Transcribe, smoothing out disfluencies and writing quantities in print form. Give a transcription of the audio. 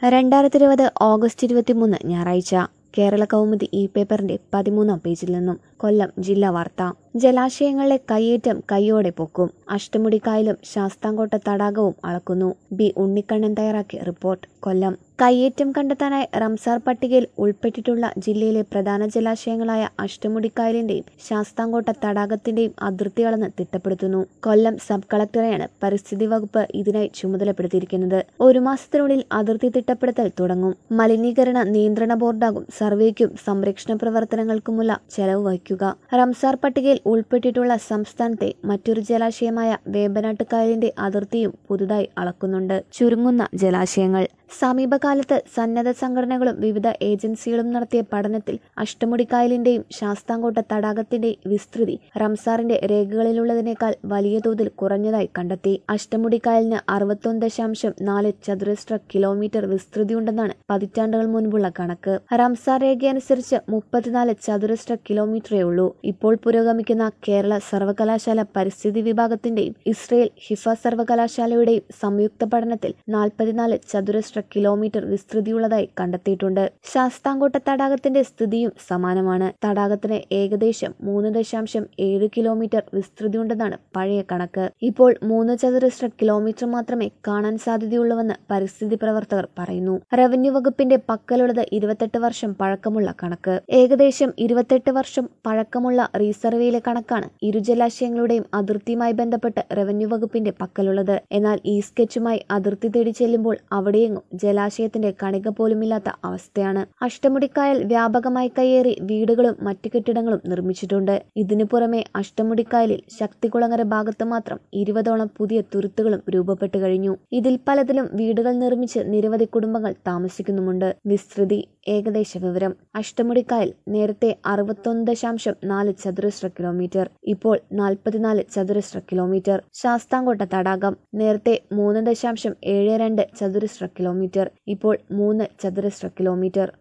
2020 August 23 ഞായറാഴ്ച കേരള കൗമുദി ഈ പേപ്പറിന്റെ 13-ാം പേജിൽ നിന്നും കൊല്ലം ജില്ലാ വാർത്ത. ജലാശയങ്ങളിലെ കയ്യേറ്റം കൈയോടെ പൊക്കും. അഷ്ടമുടിക്കായലും ശാസ്താംകോട്ട തടാകവും അളക്കുന്നു. ബി ഉണ്ണിക്കണ്ണൻ തയ്യാറാക്കിയ റിപ്പോർട്ട്. കൊല്ലം. കയ്യേറ്റം കണ്ടെത്താനായി റംസാർ പട്ടികയിൽ ഉൾപ്പെട്ടിട്ടുള്ള ജില്ലയിലെ പ്രധാന ജലാശയങ്ങളായ അഷ്ടമുടിക്കായലിന്റെയും ശാസ്താംകോട്ട തടാകത്തിന്റെയും അതിർത്തി അളന്ന് തിട്ടപ്പെടുത്തുന്നു. കൊല്ലം സബ് കളക്ടറെയാണ് പരിസ്ഥിതി വകുപ്പ് ഇതിനായി ചുമതലപ്പെടുത്തിയിരിക്കുന്നത്. 1 മാസത്തിനുള്ളിൽ അതിർത്തി തിട്ടപ്പെടുത്തൽ തുടങ്ങും. മലിനീകരണ നിയന്ത്രണ ബോർഡാകും സർവേക്കും സംരക്ഷണ പ്രവർത്തനങ്ങൾക്കുമുള്ള ചെലവ് വഹിക്കുക. റംസാർ പട്ടികയിൽ ഉൾപ്പെട്ടിട്ടുള്ള സംസ്ഥാനത്തെ മറ്റൊരു ജലാശയമായ വേമ്പനാട്ടുകായലിന്റെ അതിർത്തിയും പുതുതായി അളക്കുന്നുണ്ട്. ചുരുങ്ങുന്ന ജലാശയങ്ങൾ. സമീപകാലത്ത് സന്നദ്ധ സംഘടനകളും വിവിധ ഏജൻസികളും നടത്തിയ പഠനത്തിൽ അഷ്ടമുടിക്കായലിന്റെയും ശാസ്താംകോട്ട തടാകത്തിന്റെയും വിസ്തൃതി റംസാറിന്റെ രേഖകളിലുള്ളതിനേക്കാൾ വലിയ തോതിൽ കുറഞ്ഞതായി കണ്ടെത്തി. അഷ്ടമുടിക്കായലിന് 61.4 ചതുരശ്ര കിലോമീറ്റർ വിസ്തൃതിയുണ്ടെന്നാണ് പതിറ്റാണ്ടുകൾ മുൻപുള്ള കണക്ക്. റംസാർ രേഖയനുസരിച്ച് 34 ചതുരശ്ര കിലോമീറ്ററേ ഉള്ളൂ. ഇപ്പോൾ പുരോഗമിക്കുന്ന കേരള സർവകലാശാല പരിസ്ഥിതി വിഭാഗത്തിന്റെയും ഇസ്രയേൽ ഹിഫ സർവകലാശാലയുടെയും സംയുക്ത പഠനത്തിൽ 44 ചതുരശ്ര കിലോമീറ്റർ വിസ്തൃതിയുള്ളതായി കണ്ടെത്തിയിട്ടുണ്ട്. ശാസ്താംകോട്ട തടാകത്തിന്റെ സ്ഥിതിയും സമാനമാണ്. തടാകത്തിന് ഏകദേശം 3.7 കിലോമീറ്റർ വിസ്തൃതിയുണ്ടെന്നാണ് പഴയ കണക്ക്. ഇപ്പോൾ 3 ചതുരശ്ര കിലോമീറ്റർ മാത്രമേ കാണാൻ സാധ്യതയുള്ളൂവെന്ന് പരിസ്ഥിതി പ്രവർത്തകർ പറയുന്നു. റവന്യൂ വകുപ്പിന്റെ പക്കലുള്ളത് 28 വർഷം പഴക്കമുള്ള കണക്ക്. ഏകദേശം 28 വർഷം പഴക്കമുള്ള റീസർവേയിലെ കണക്കാണ് ഇരു ജലാശയങ്ങളുടെയും അതിർത്തിയുമായി ബന്ധപ്പെട്ട് റവന്യൂ വകുപ്പിന്റെ പക്കലുള്ളത്. എന്നാൽ ഈ സ്കെച്ചുമായി അതിർത്തി തേടി ചെല്ലുമ്പോൾ അവിടെയെങ്ങും ജലാശയത്തിന്റെ കണിക പോലുമില്ലാത്ത അവസ്ഥയാണ്. അഷ്ടമുടിക്കായൽ വ്യാപകമായി കയ്യേറി വീടുകളും മറ്റു കെട്ടിടങ്ങളും നിർമ്മിച്ചിട്ടുണ്ട്. ഇതിനു പുറമെ അഷ്ടമുടിക്കായലിൽ ശക്തികുളങ്ങര ഭാഗത്ത് മാത്രം 20ഓളം പുതിയ തുരുത്തുകളും രൂപപ്പെട്ടു കഴിഞ്ഞു. ഇതിൽ പലതിലും വീടുകൾ നിർമ്മിച്ച് നിരവധി കുടുംബങ്ങൾ താമസിക്കുന്നുമുണ്ട്. വിസ്തൃതി. ഏകദേശ വിവരം. അഷ്ടമുടിക്കായൽ നേരത്തെ 61.4 ചതുരശ്ര കിലോമീറ്റർ, ഇപ്പോൾ 44 ചതുരശ്ര കിലോമീറ്റർ. ശാസ്താംകോട്ട തടാകം നേരത്തെ 3.72 ചതുരശ്ര കിലോമീറ്റർ, ഇപ്പോൾ 3 ചതുരശ്ര കിലോമീറ്റർ.